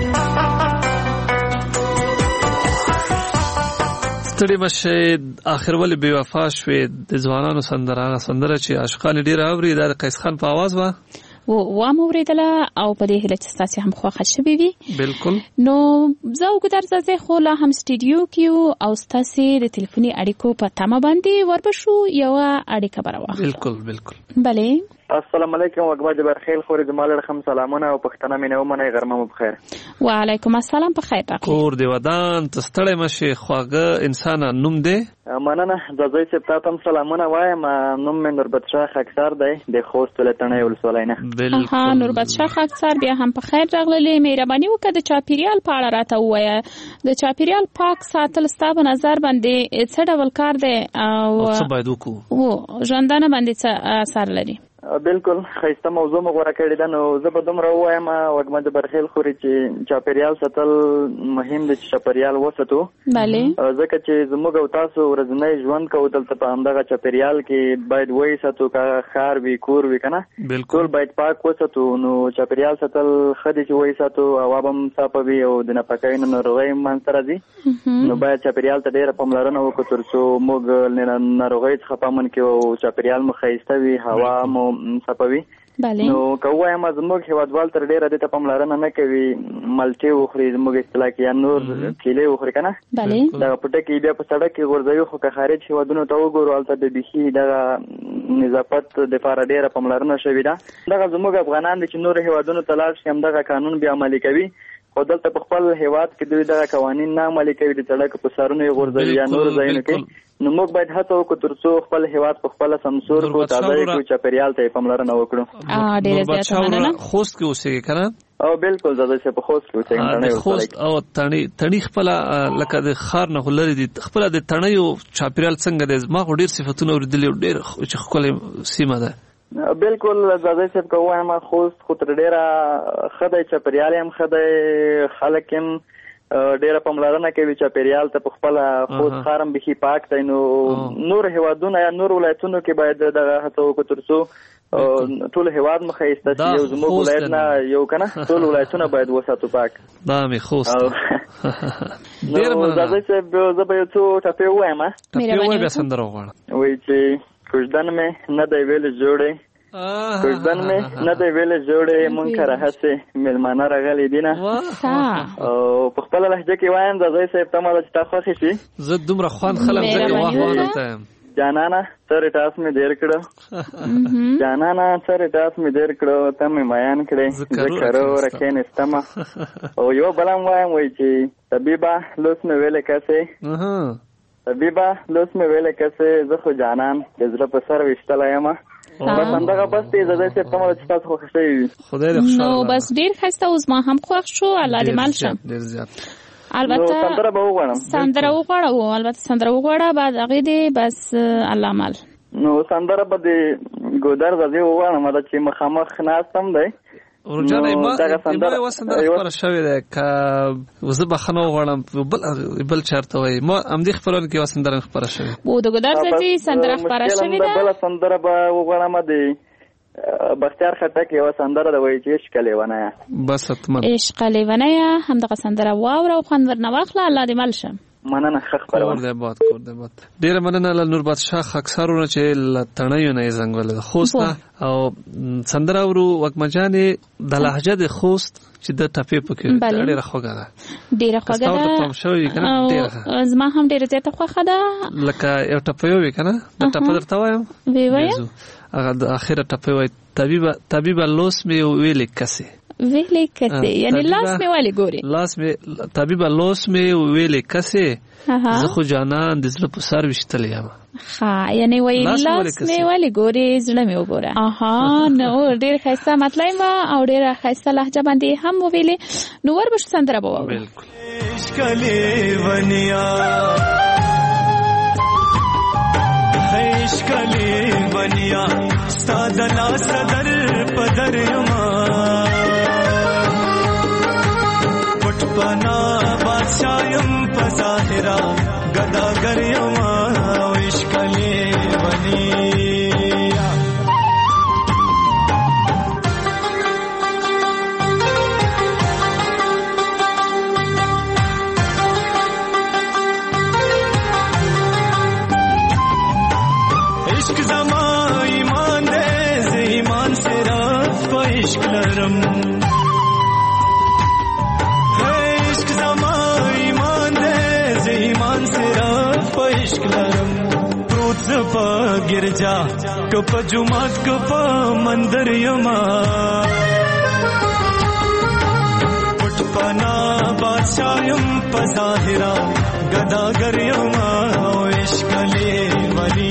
ستړي مشه اخر ولې بې وفا شوې د ځوانانو سندره چې عاشقان ډېر اوري د قیس خان په आवाज و مو اوریدله او په دې هیله چې تاسو هم خوښ شوي وي بالکل نو زه وګدار زه خو لا هم سټډیو کې او تاسو د ټلیفوني اړیکو په تمه باندې وربشو یو اړیکه براوه بالکل بله السلام علیکم وګباجه برخیل خوري د مال رحم سلامونه او پښتنه مینه ومنه غرمه مو بخیر وعلیکم السلام په خیر راغلی کور دی ودان تستړی مشه خواږه انسان نوم دی مننه د زوی چې تاسو سلامونه وایم نوم مې نوربت شاه خاکسار دی د خوست ولایتنه ولسوالۍ نه ها نوربت شاه خاکسار بیا هم په خیر راغلی مهرباني وکړه د چاپیریال په اړه راته ووایه د چاپیریال پاک ساتل ستاسو نظر باندې څه ډول کار دی او څه باید وکړو ژوندانه باندې څه اثر لري بالکل خیسته موضوع مو غوړه کړې ده نو زه به دومره ووایم وګمد برخیل خوري چې چاپیریال ساتل مهم دی چې چاپیریال وساتو بله ځکه چې زموږ او تاسو ورځنی ژوند کوو دلته په همدغه چاپیریال کې باید وساتو که ښار وي کور وي که نه ټول باید پاک وساتو نو چاپیریال ساتل ښه دی چې وساتو هوا به هم صافه وي او د ناپاکۍ نه ناروغۍ هم منځته راځي نو باید چاپیریال ته ډېره پاملرنه وکړو تر څو موږ ناروغۍ څخه په امن کې او چاپیریال مو ښایسته وي هوا مو صفوي نو کوه ما زموږ هیوادوال تر ډیره د ته پاملرنه نه کوي مالټي وخوري زموږ اصطلاح کې یا نور کیلې وخوري کنه دا پټه کې بیا په سړک کې ورځي خو که خارج هیوادونو ته وګورو البته د بيخي د نظافت د لپاره ډیره پاملرنه شوې ده دغه زموږ افغانان چې نور هیوادونو ته لاړ شي هم دغه قانون بیا عملي کوي او دلته په خپل هیواد کې دوی دغه قوانين نه عملي کوي د سړک په سرونو ورځي یا نور ځایونو کې نو موږ باید هڅه وکړو تر څو خپل هیواد په خپل سمسور کو تازه کو چاپیریال ته پاملرنه وکړو ډیره زیاته مننه خوست کې اوسېږي کنه او بالکل زده چې په خوست کې اوسېږي خوست او تڼي خپل لکه د خار نه لري دي خپل د تڼیو چاپیریال څنګه د ما ډیر صفاتونه ورېدلې ډیر چې خپل سیمه ده بالکل زده چې کوه ما خوست خو تر ډیره خدای چاپیریال هم خدای خلک هم ډیره پاملرنه کوي چاپیریال ته په خپل خوست خارم به پاک دی نو نور هیوادونه یا نور ولایتونو کې باید دغه هڅه وکړو تر څو ټول هیواد مخه ایستاسي یو زموږ ولایت نه یو کنه ټول ولایتونه باید وساتو پاک دا می خوست ډیر زده چې زه به یو څه ټپه وایم ټپه به سندره وغواړم وای چې کوژدن مې نه دی ویل جوړې کوژدن مې نه دی ویل جوړې مونږ را هسه ملمانه راغلي دینه او په خپل لهجه کې وایم د زوی صاحب ته مله چې تاسو خوښ شي زه دومره خوان خلک زه واه ته جانانا سر ټاس مې ډیر کړو جانانا سر ټاس مې ډیر کړو ته مې میان کړې ذکر ورکه نستما او یو بلم وایم وای چې طبيبه لوس مې ویل کسه طبيبه لوس مې ویل کسه زه خو جانان د زړه په سر وشتلای ما بس اندغه بس ته زده چې تمه چې تاسو خوښ شئ خدای دې خوشاله نو بس ډیر خسته اوس ما هم خوښ شو الله دې مال شه ډیر زیات البته سندره به وغواړم سندره وغواړه بعد هغه دې بس الله مال نو سندره به دې ګودر زده وغواړم دا چې مخامخ ناستم دی ورجانه ما وسندره خبره شوې ده ک وزه بخنه غواړم بل چارته وای ما امدی خبرونه کې وسندره خبره شوې وو د ګدار زدي سندره خبره شوې ده بل سندره به وغواړم دی بختیار خټک یو سندره د وای چې عشق لیونه بس اتمن عشق لیونه هم دغه سندره واوره او خوند ورنه واخله الله دې مل شه مننه خبره کور دې باد ډیر مننه نور بادشاہ خاکسارونه چې لټنیو نه زنګول خوست او سندره ورو وکمجانې د لهجه د خوست چې د ټپې پکې ډیره خوږه ده ډیره خوږه ده زما هم ډیره زیاته خوښه ده لکه یو ټپه وي کنه د ټپه درته وایم وی وایم هغه د اخره ټپه وای طبيبه لوس مې ویلې کسه ویلې کسې یعنی لاس مې ولې ګوري لاس مې طبيبه لاس مې ویلې کسې زه خو جانان د زړه په سر وشتلې یم ها یعنی وای لاس مې ولې ګوري زړه مې وګوره اها نو ډېر ښایسته مطلب ما او ډېر ښایسته لهجه باندې هم ویلې نو وربش سندره به وو بالکل عشقلی ونیا عشقلی ونیا ستاد لاس در پدر یما پټ پنا بادشاہم پظاهرا گداگر یما عشقلی ونیا عشق زما ایمان دے ز ایمان سے رات پا عشق لرم عشق زما ایمان دے ز ایمان سے رات پا عشق لرم پروت زپا گرجا کپا جماعت کپا مندر یما پٹ پانا بادشاہم پا ظاہرا گداگر یما عشق لے ولی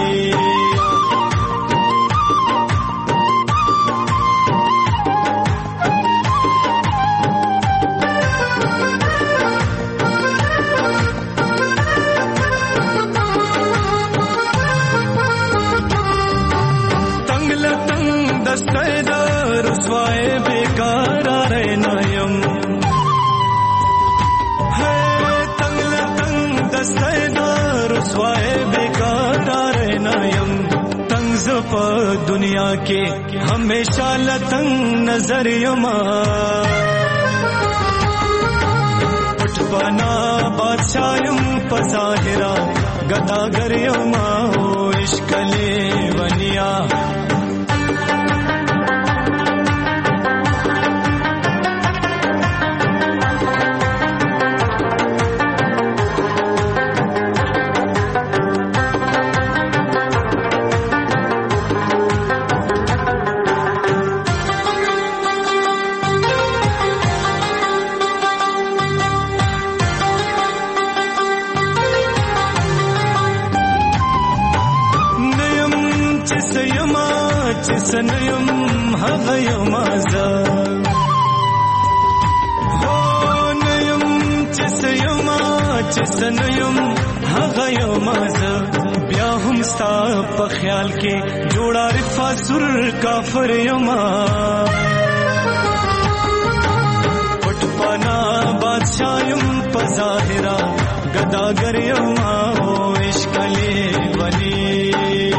رسوائے بیکار رہنایم ہے تنگ تنگ دستیدار رسوائے بیکار رہنایم تنگ زپ دنیا کے ہمیشہ لتنگ نظر یما پٹ بنا بادشاہم پظاہرا گداگر یما عشق لے ونیا سنیم هغه یم زه هو نیم چې سیم چې سنیم هغه یم زه بیا هم ستا په خیال کې جوړا رفا سر کافر یم پټ پانا بادشاہ یم په ظاهرا گداگر یم عشق لې ولی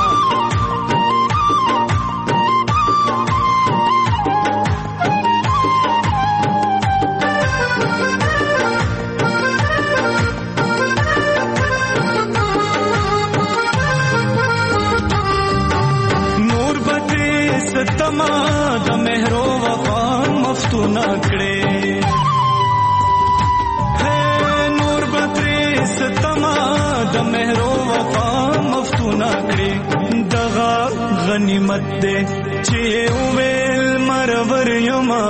تما د مهرو وفا مفتونه کړې ہے نور بدري ستما د مهرو وفا مفتونه کړې دغه غنیمت دې چې ویل مرور یما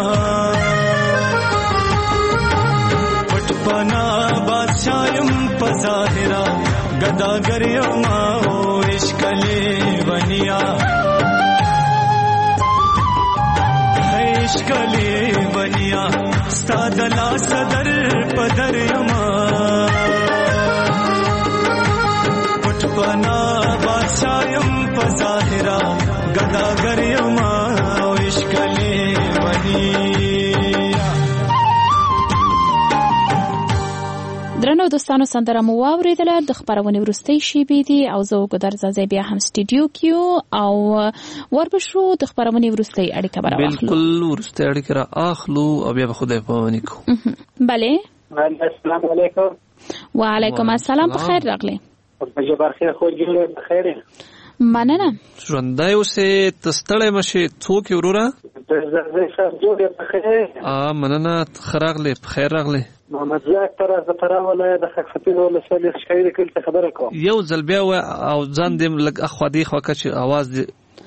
پټ پنا بادشاہ یم پظاهرا گداگر یما عشق لې ونیا عشق لے ونیا ستاد لاس در پدر یما پٹ پنا بادشاہ یم پظاهرا گداگر یما عشق لے ونیا درنو دوستانو سندره مو واوریدله د خبرونې وروستۍ شیبې دي او زه ګودر زازی بیا هم سټوډیو کې او وربشو د خبرونې وروستۍ اړیکه به راواخلو بالکل وروستۍ اړیکه را اخلو او بیا به خدای پاماني کوو بله السلام علیکم وعلیکم السلام بخیر راغلی جبار خیر خو جوړ بخیر مننه ژوندی اوسې تستړی مشي څوک وروره زه صاحب جوړ بخیر مننه خراغلی بخیر راغلی محمد زاک تر از فراه ولایت د خفیفین ولسوالۍ شهر کله خبره کوم یو ځل بیا او ځان دې لګ اخو دی خو کچ आवाज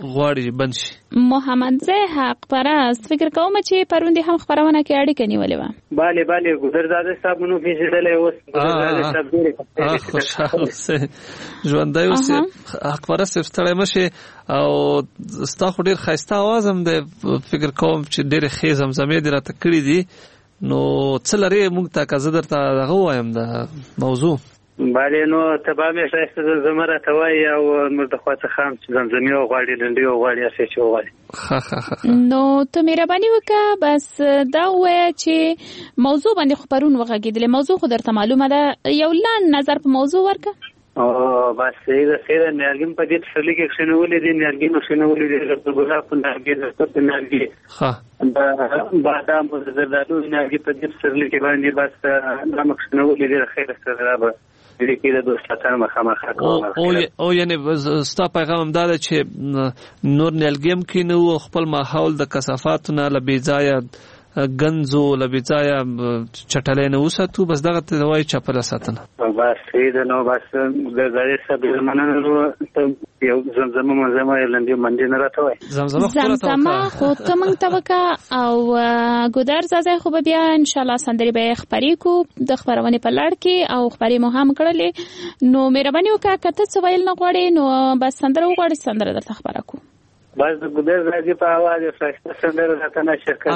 غواړي بند شي. محمد زی حق پرست فکر کوم چې پروندې هم خبرونه کې اړیکه نیولې و. بله ګذرزاده صاحب نو پیژندلې اوس ګذرزاده صاحب ډېر خوشاله اوسه ژوندۍ اوسه حق پرست ستړی مشه او ستا خو ډېر ښایسته اواز هم دی فکر کوم چې ډېرې ښې زمزمې دې راته کړي دي نو څه لرې موږ ته که زه درته دغه ووایم د موضوع بله نو تبا مې ښایسته زمزمه راته وایي او موږ د خوا څخه هم چې زمزمې وغواړي لنډۍ وغواړي هسې چې وغواړي نو ته مهرباني وکړه بس دا ووایه چې موضوع باندې خو پرون وغږېدلې موضوع خو درته معلومه ده یو لنډ نظر په موضوع ورکړه. بس سیده نیالګي په دې تسلي کې کښېنولې دي نیالګي نو کښېنولې دي د ګلاب په نیالګي د سترګو نیالګي د بادام د زردالو نیالګي په دې تسلي کې باندې بس دا کښېنولې دي خیر سره به دې کې د دوستانو مخامخ او یعنی ستا پیغام دا ده چې نور نیالګي هم کې نو خپل ماحول د کثافاتو نه لبیځایه گنزو لبیځایه چټلې نه وساتو بس دغه ته وایي چاپله ساتنه بس سیده نو بس د زړې سبې مننه یو زمزمه لنډۍ منډې نه راته وایي زمزمه خو ته موږ ته وکړه او ګودر زازی خو به بیا انشاءالله سندرې به یې خپرې کړو د خپرونې په لړ کې او خپرې مو هم کړلې نو مهرباني وکړه که ته څه ویل نه غواړې نو بس سندره وغواړې سندره درته خپره کړو بس د ګودر زازی په اواز ښایسته سندره راته نشه کړه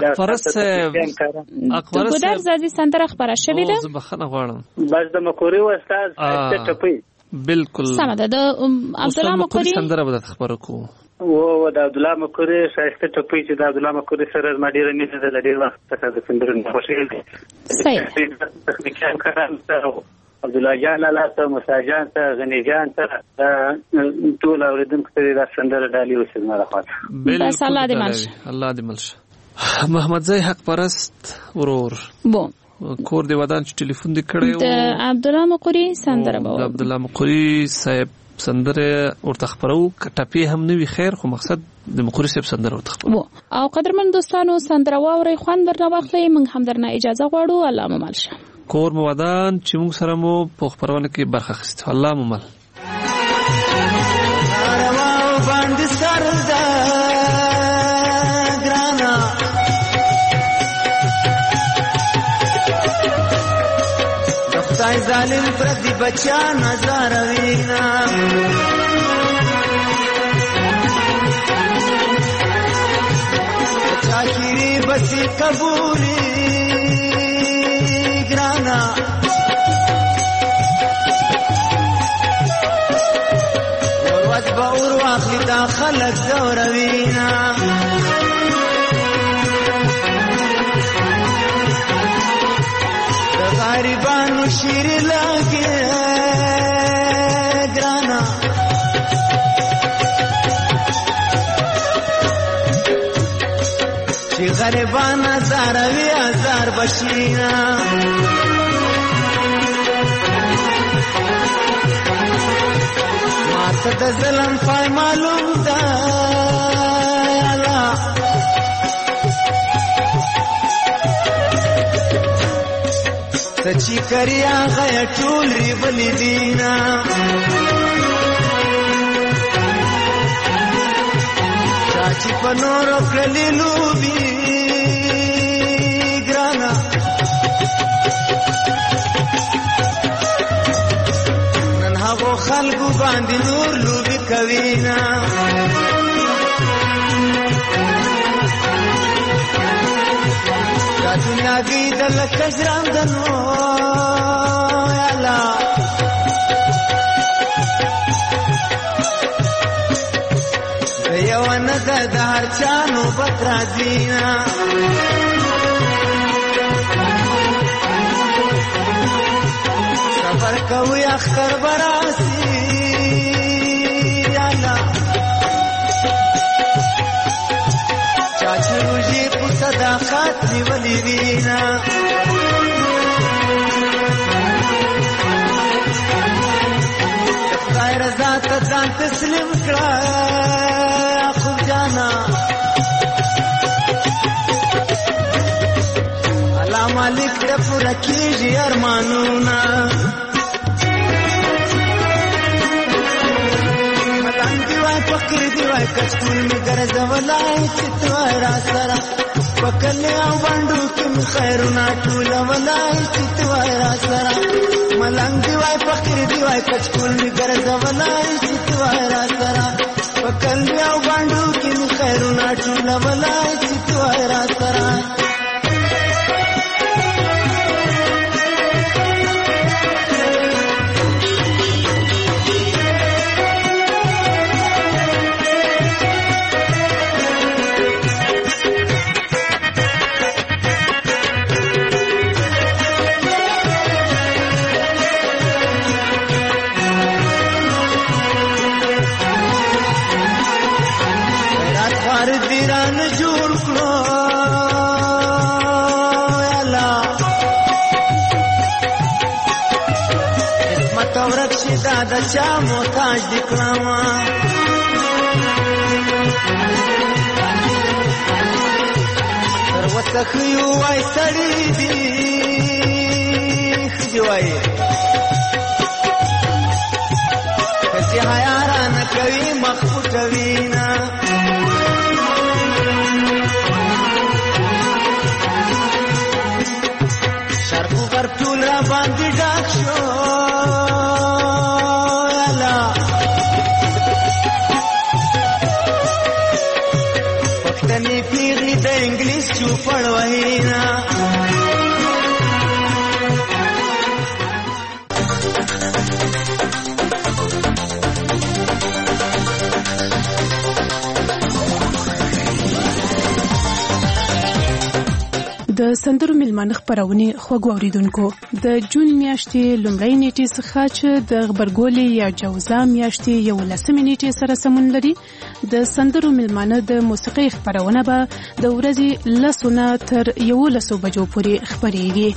ګودر زازی سندره خپره شوې ده زه بخښنه غواړم بس د مکوري استاد ښایسته ټپۍ بالکل سمه ده د عبدالله مکوري سندره به درته خپره کوو و د عبدالله مکوري ښایسته ټپۍ چې د عبدالله مکوري سره زما ډېره مینه ده له ډېر وخت څخه د سندرو نه خوښېږي عبدالله جان لالا ته موسی جان ته غني جان ته ټول اوریدونکو ته دا سندره ډالۍ وشي زما لخوا بس الله دې ملشه محمد زی حق پرست ورور کور دی ودان چې ټلیفون دی کړی د عبدالله مقری سندره د عبدالله مقری صاحب سندره ورته خبرو کټپی هم نوی خیر خو مقصد د مقری صاحب سندره ورته خبرو او قدرمن دوستانو سندره واوري خوان درنه واخلې موږ هم درنه اجازه غواړو الله مو ملشه کور مو ودان چې موږ سره مو په خبرونه کې برخه اخیسته الله مو مل خدای ظالم پردی بچا نظر وینا چاکری بسی قبولی گرانا وروت با ورواخلی دا خلق دور وینا غریبانو شیر لگے گرانا چی غریبان ازاروی ازار بشینا ماتا دا ظلم پای معلوم دا سچی کریا غیا ټول ری بلی دینا چاچی پنور کلی لوبی گرانا نن هغه خلکو باندې نور لوبی کوینا دنیا کی دل کجران دنو یالا دیوان د هر چانو بترا دینا صبر کوي اختر براسی یالا چاچی روجی پو صداقات نیولی وینا خدای رضا ته ځان تسلیم کړه خوب جانا الله مالک دې پوره کیږي ارمانونه ملنګ دی وای فقیر دی وای کچکول می ګرځولای چې تو را سره پکلې او باندې کې خیرونه ټول ولای چې تو را سره ملنګ دی وای فقیر دی وای کچکول می ګرځولای چې تو را سره پکلې او باندې کې خیرونه ټول ولای چې تو را سره د چا محتاج دکړما تر وسخیو وای سړی دی خجوای کچې حیا نه کوي مخفوټوي نه شرق غرب ټول را باندې ډاک شو پړوهینا د سندرو ملمانه خبرونه خوږو اوریدونکو د جون میاشتې لومړۍ نیټې څخه چې د خبرګولې یا جوزا میاشتې 11 نیټې سره سمون لري د سندرو ملمانه د موسیقي خبرونه به د ورځې 10 تر 11 بجو پورې خبرېږي.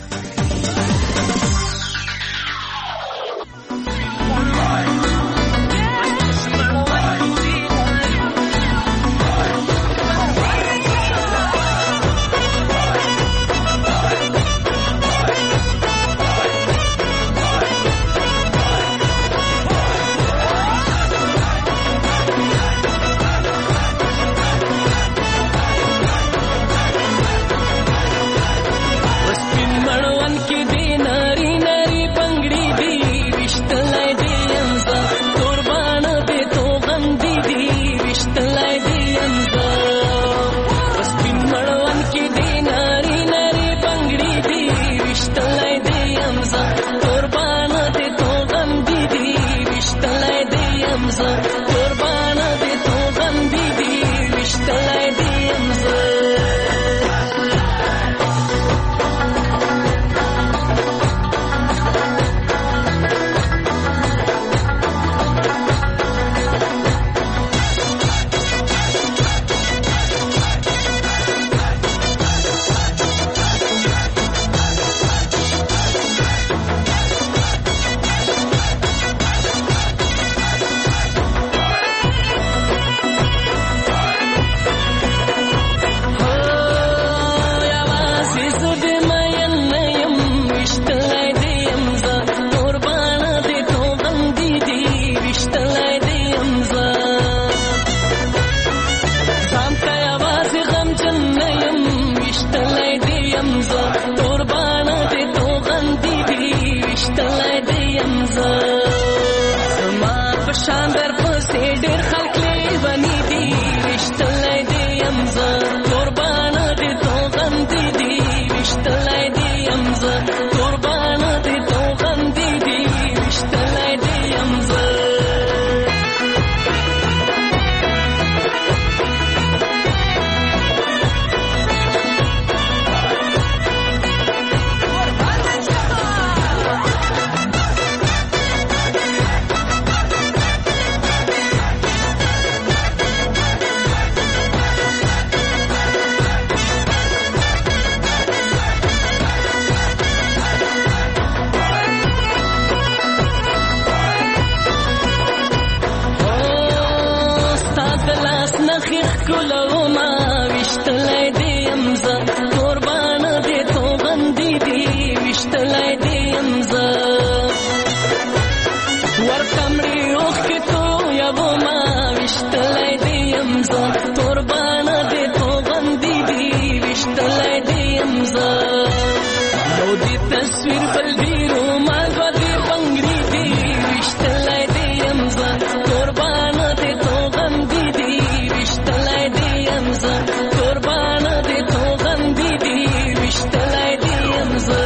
تصویر بل دیرو مالګو دې بنګړي دي وشتلای دې يمزه قربان دې تو غم دي دي وشتلای دې يمزه قربان دې تو غم دي دي وشتلای دې يمزه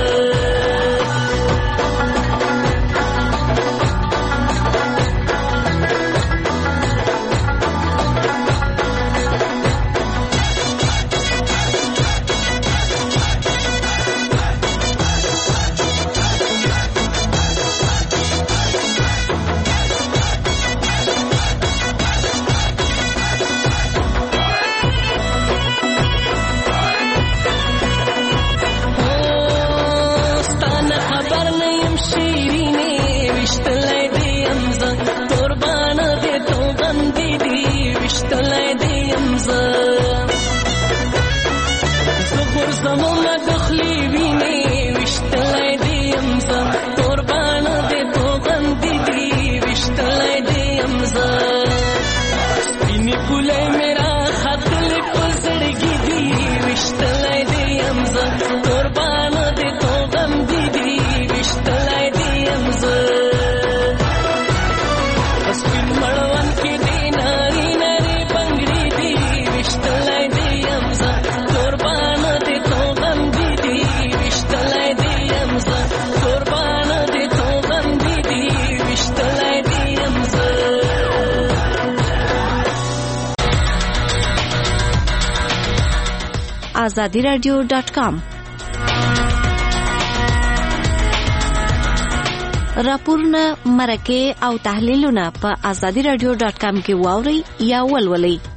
azadiradio.com راپورونه مرکه او تحلیلونه په azadiradio.com کې واوري یا ولولئ